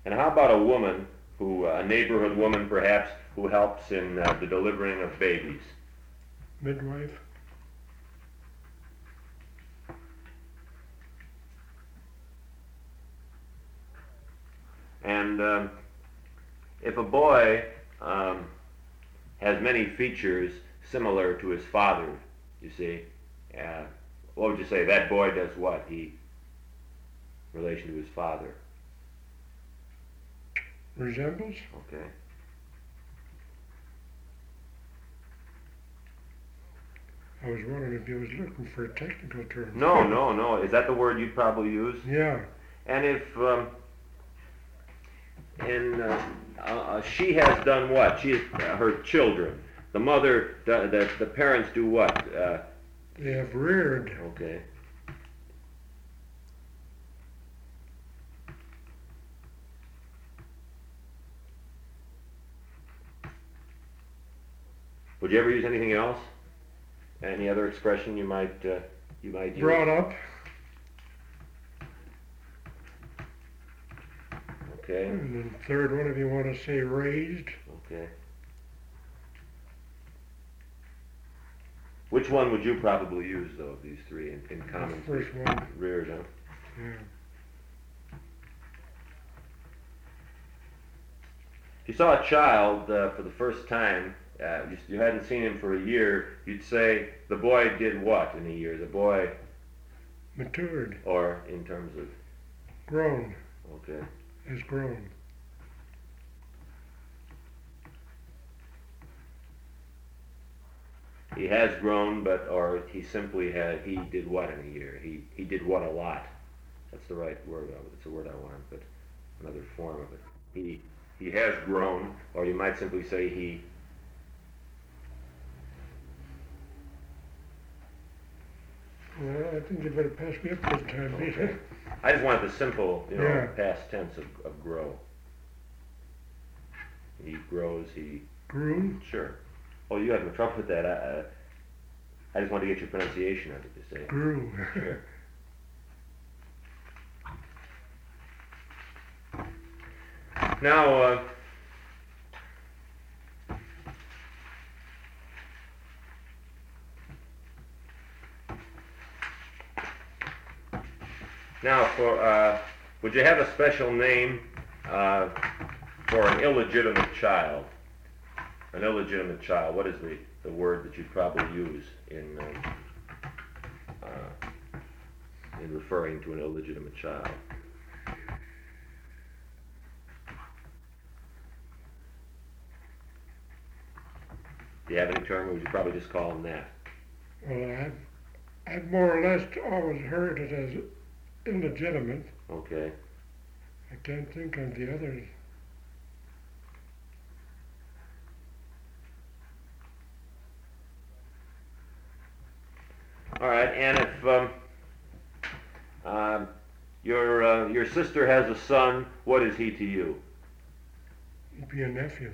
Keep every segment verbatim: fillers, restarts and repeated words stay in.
And how about a woman, who a neighborhood woman perhaps, who helps in uh, the delivering of babies? Midwife. And um, if a boy um, has many features similar to his father, you see, uh, what would you say? That boy does what? He, in relation to his father. Resembles? Okay. I was wondering if you was looking for a technical term. No, no, no. Is that the word you'd probably use? Yeah. And if um, in uh, uh, she has done what? She has, uh, her children. The mother, the, the, the parents do what? Uh, They have reared. okay. Would you ever use anything else? Any other expression you might uh, you might use? Brought up. Okay. And then third one, if you want to say raised. Okay. Which one would you probably use, though, of these three in, in common? The first one. Reared, huh? Yeah. If you saw a child uh, for the first time, uh, you, you hadn't seen him for a year, you'd say, the boy did what in a year? The boy... Matured. Or in terms of... Grown. Okay. Has grown. He has grown, but, or he simply had, he did what in a year? He, he did what a lot? That's the right word. It's the word I want, but another form of it. He, he has grown, or you might simply say he... Well, I think you better pass me up this time, Okay. Peter. I just wanted the simple, you know, Yeah. past tense of, of grow. He grows, he... Grew. Sure. Oh, you have no trouble with that. I, uh, I just wanted to get your pronunciation of it, to say. Grew. Sure. Now, uh, now for, uh, would you have a special name uh, for an illegitimate child? An illegitimate child, what is the, the word that you'd probably use in, uh, uh, in referring to an illegitimate child? Do you have any term, or would you probably just call them that? Well, I've, I've more or less always heard it as illegitimate. Okay. I can't think of the others. All right, and if um, um, your uh, your sister has a son, what is he to you? He'd be a nephew.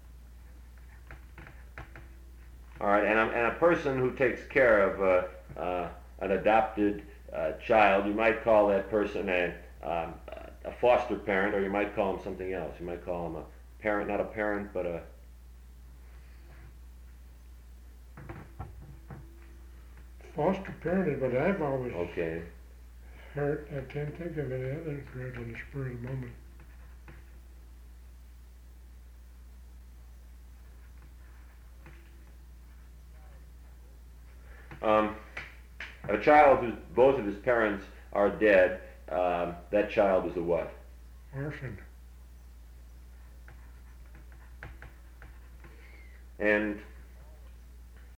All right, and a, and a person who takes care of uh, uh, an adopted uh, child, you might call that person a um, a foster parent, or you might call him something else. You might call him a parent, not a parent, but a... Foster parent is what I've always Okay. heard. I can't think of any other right on the spur of the moment. Um, a child whose both of his parents are dead, um, that child is a what? Orphan. And